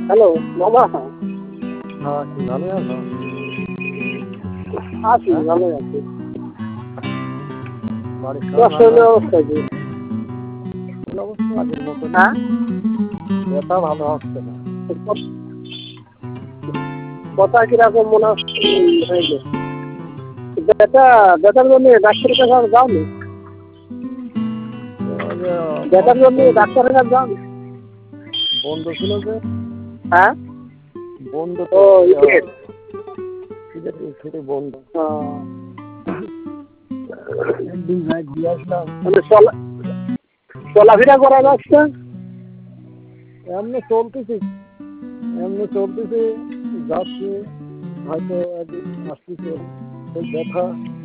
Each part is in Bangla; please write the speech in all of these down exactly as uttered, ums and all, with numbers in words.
হ্যালো মামা। হ্যাঁ, কি ভালো আছো? আছি, হ্যাঁ, ভালোই আছি। বাড়ির সবাই তোমার ভালো শরীরের আছে? অবস্থা কি? শরীর অবস্থা আগের মতনই। হ্যাঁ, ব্যথা ভালো হচ্ছে না। কথা কিরকম মনে হচ্ছে হয়েছে? ব্যথা ব্যথার জন্য ডাক্তারের কাছে আর যাওনি? ওই যে ব্যথার জন্য বন্ধ ডাক্তারের কাছে যাওনি? বন্ধ ছিল যে হ্যাঁ, বন্ধ ও তো ইটের শীতের ছুটি বন্ধ। আহ, একদিন যাই ঘুরে আসলাম। মানে চলা চলাফেরা করা যাচ্ছে? এমনি চলতেছি এমনি চলতেছি যাচ্ছি, হয়তো একদিন আসতেছি। সেই ব্যথা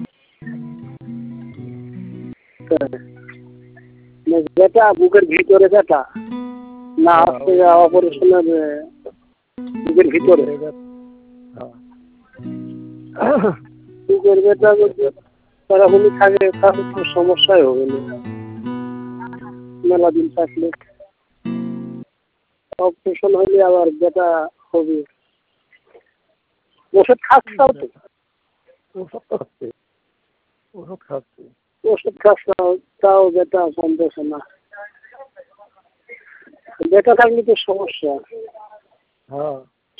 ব্যথা বুকের ভিতরে ব্যথা না হ্যাঁ, হচ্ছে ওই অপারেশনের বুকের ভিতরে? ভিতরে ব্যথা। হ্যাঁ, বুকের ব্যথা যদি সারাক্ষণই থাকে তাহলে তো সমস্যাই হবে না মেলা দিন থাকলে। অপারেশন হলে আবার ব্যথা হবে। ওষুধ খাচ্ছাও তো? ওষুধ তো খাচ্ছি ওষুধ খাচ্ছি ওষুধ খাচ্ছাও তাও ব্যথা কমতেছে না। ব্যথা থাকলে তো সমস্যা। হ্যাঁ,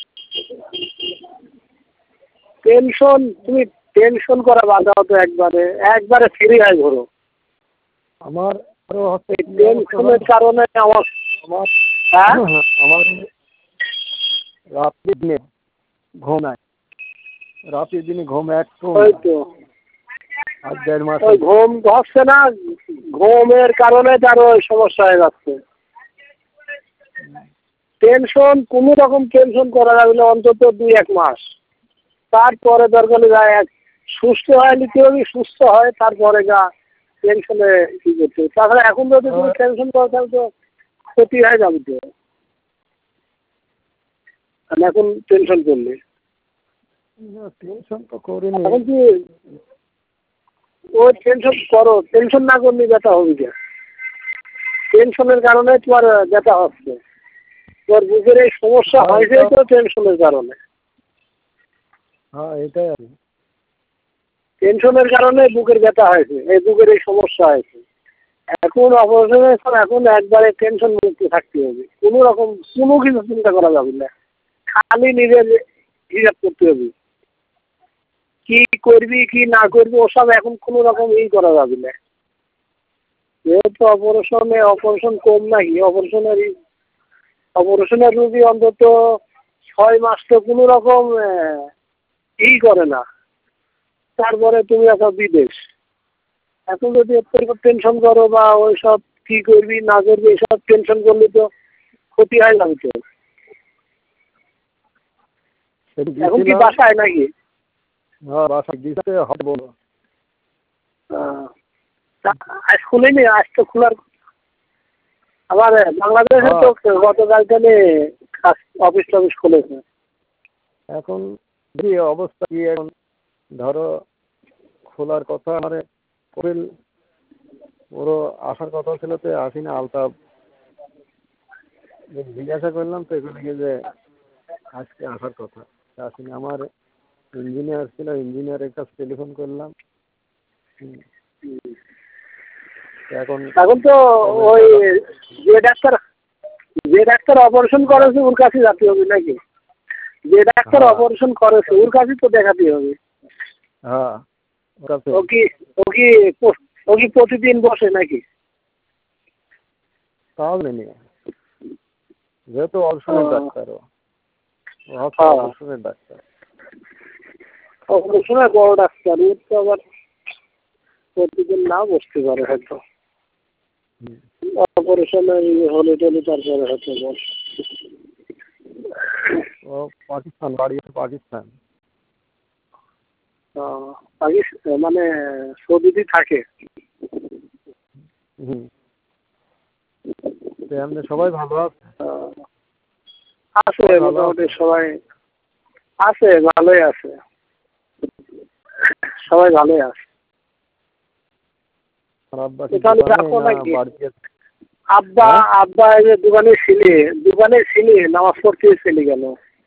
টেনশন তুমি টেনশন করা বাঁধাও তো একবারে একবারে ফ্রি হয় ঘোরো। আমার আরো হচ্ছে এই কি অবস্থা টেনশনের জানো? কারণে আমার আমার হ্যাঁ আমার রাত্রি দিনে ঘুম নাই। রাত্রি দিনে ঘুম একটু ওই না। তো আর দেড় মাস ওই হলো। ঘুম হচ্ছে না, ঘুমের কারণে তার ওই সমস্যা হয়ে যাচ্ছে। টেনশন কোনো রকম টেনশন করা যাবে না অন্তত দুই এক মাস, তারপরে দরকার যায় এক সুস্থ হয় নিতে হবে, সুস্থ হয় তারপরে যা টেনশনে কি করতে হবে। তাছাড়া এখন যদি তুমি টেনশন করো তাহলে তো ক্ষতি হয়ে যাবে তো। আর এখন টেনশন করলে টেনশন তো করিনি। এখন কি ওই টেনশন করো, টেনশন না করলে ব্যথা হবে না। টেনশনের কারণে তোমার ব্যথা হচ্ছে। তোমার বুকের এই সমস্যা হ্যাঁ, হয়েছে এটা তো টেনশনের কারণে। হ্যাঁ এটাই আর কি। টেনশনের কারণে বুকের ব্যথা হয়েছে, এই বুকের এই সমস্যা হয়েছে। এখন অপারেশনের পর এখন একবারে টেনশন মুক্ত থাকতে হবে। কোনো রকম কোনো কিছু চিন্তা করা যাবে না, খালি নিজের হিসাব করতে হবে। কি করবি কি না করবি ওসব এখন কোনো রকম ই করা যাবে না। যেহেতু অপারেশনে অপারেশন কম নাকি অপারেশনের অপারেশনের রুগী অন্তত ছয় মাস তো কোনো রকম ই করে না, তারপরে তুমি একটা বিদেশ। এখন যদি একটু টেনশন করো বা ওই সব কি করবি না করবি এসব টেনশন করলে তো ক্ষতি হয় যাবে তো। সেটা এখন কি গিয়েছিলাম। বাসায় নাকি? হ্যাঁ, বাসা গিয়েছে হবে বলো। আহ, তা- আজ খুলেনি, আজ তো খোলার আবার বাংলাদেশে হ্যাঁ, তো গতকাল থেকে অফিস টফিস খুলেছে। এখন কি অবস্থা কি এখন ধরো খোলার কথা মানে কপিল ওরও আসার কথা ছিল তো আসি না। আলতাফ জিজ্ঞাসা করলাম তো এখানে গিয়ে যে আজকে আসার কথা আসি না। আমার ইঞ্জিনিয়ার ছিল, ইঞ্জিনিয়ারের কাছে টেলিফোন করলাম। হুম, এখন এখন তো কবে ওই টাকা যে ডাক্তার যে ডাক্তার অপারেশন করেছে ওর কাছে যেতে হবে নাকি? যে ডাক্তার হ্যাঁ অপারেশন করেছে ওর কাছে তো দেখাতে হবে। হ্যাঁ ওর কাছে ও কি ও কি ও কি প্রতিদিন বসে নাকি? তাহলে নিয়ে যেহেতু অপারেশনের ডাক্তার ও ও হচ্ছে হ্যাঁ, অপারেশনের ডাক্তার। অপারেশনের বড় ডাক্তার, ওর তো আবার প্রতিদিন না বসতে পারে হয়তো। হুম, অপারেশনের হলে টলে তারপরে হয়তো বস। ও পাকিস্তান বাড়ি আছে পাকিস্তান। পাকিস্তান মানে সৌদিতে থাকে। হুম, তো এমনি সবাই ভালো আছে? আহ, আছে সবাই ভালো মোটামুটি আছে? সবাই আছে, ভালোই আছে, সবাই ভালোই আছে। আর আব্বা কি তাহলে দোকানে রাখো না নাকি? বাড়িতে আছে? আব্বা আব্বা এই যে দোকানে ছিলে দোকানে ছিলে নামাজ পড়তে চলে গেল।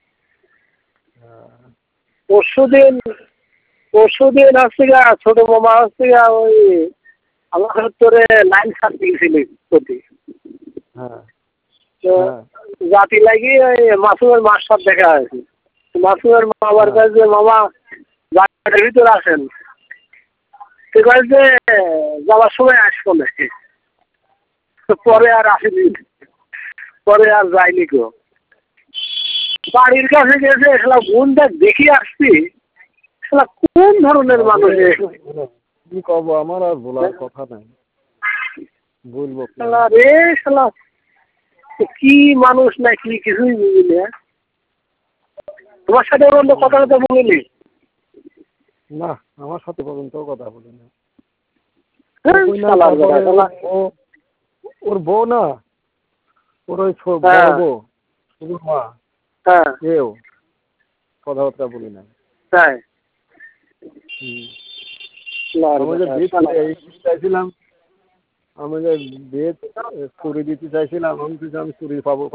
পরশু দিন পরশু দিন হচ্ছে গা ছোট মামা হচ্ছে গা ওই আমার তোরে লাইন ছাড়তে গেছিলি প্রতি হ্যাঁ তো জাতি লাগি ওই মাসুমের মার সাথে দেখা হয়েছে। মাসুমের মামার কাছে মামা বাড়ির ভিতরে আসেন সে কয় যে যাওয়ার সময় আসবো না। পরে আর আসেনি, পরে আর যায়নি কেউ। বাড়ির কাছে গেছে সেটা বোনটা দেখে আসছি সেটা কোন ধরনের মানুষ কি কব আমার আর বলার কথা নাই, বলবো রে শালা কি মানুষ না কি কিছুই বুঝিনি। তোমার সাথে অন্য কথা কথা বলিনি? না আমার সাথে পর্যন্ত কথা বলি না। ওর বউ না ওর ওই বউ মা কেউ কথাবার্তা বলি না। তাই আমি যে বিয়ে চাইছিলাম আমি যে বিয়ে করে দিতে চাইছিলাম আমি আমি চুরি পাবো